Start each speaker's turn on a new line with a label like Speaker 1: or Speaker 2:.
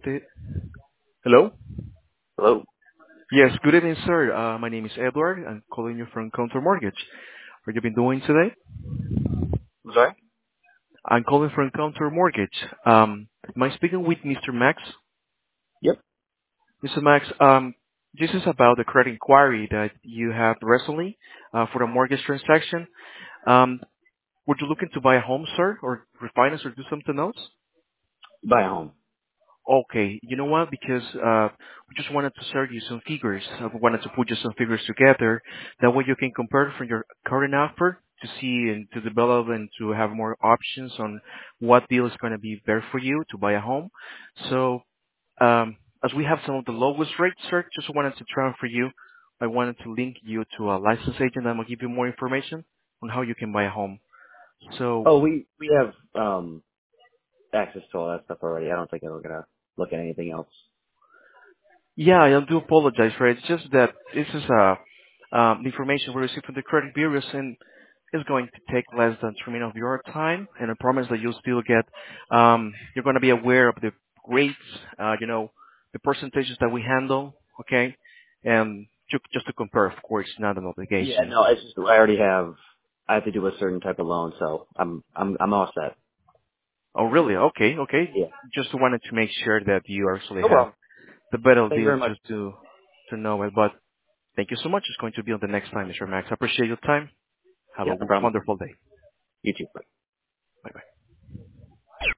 Speaker 1: Vicente. Hello?
Speaker 2: Hello.
Speaker 1: Yes, good evening, sir. My name is Edward. I'm calling you from Counter Mortgage. What you been doing today?
Speaker 2: I'm sorry?
Speaker 1: I'm calling from Counter Mortgage. Am I speaking with Mr. Max?
Speaker 2: Yep.
Speaker 1: Mr. Max, this is about the credit inquiry that you have recently for the mortgage transaction. Um, were you looking to buy a home, sir, or refinance or do something else?
Speaker 2: Buy a home.
Speaker 1: Okay, you know what? Because we just wanted to share you some figures. We wanted to put just some figures together. That way you can compare from your current offer to see and to develop and to have more options on what deal is going to be better for you to buy a home. So as we have some of the lowest rates, sir, just wanted to transfer you. I wanted to link you to a licensed agent that will give you more information on how you can buy a home. So
Speaker 2: Oh, we have access to all that stuff already. I don't think we're gonna look at anything else.
Speaker 1: yeah, I do apologize for it. It's just that this is the information we received from the credit bureaus, and it's going to take less than 3 minutes of your time. And I promise that you'll still get, you're going to be aware of the rates, the percentages that we handle, okay? And just to compare, of course, not an
Speaker 2: Yeah,
Speaker 1: obligation.
Speaker 2: no, it's just I have to do a certain type of loan, so I'm all set.
Speaker 1: Oh, really? Okay, okay.
Speaker 2: Yeah.
Speaker 1: Just wanted to make sure that you actually
Speaker 2: No
Speaker 1: have
Speaker 2: problem.
Speaker 1: the better
Speaker 2: Thank you
Speaker 1: deals
Speaker 2: very much.
Speaker 1: just to know it. But thank you so much. It's going to be on the next time, Mr. Max. I appreciate your time. Have
Speaker 2: Yeah,
Speaker 1: a
Speaker 2: no problem.
Speaker 1: wonderful day.
Speaker 2: You too. Bye.
Speaker 1: Bye-bye.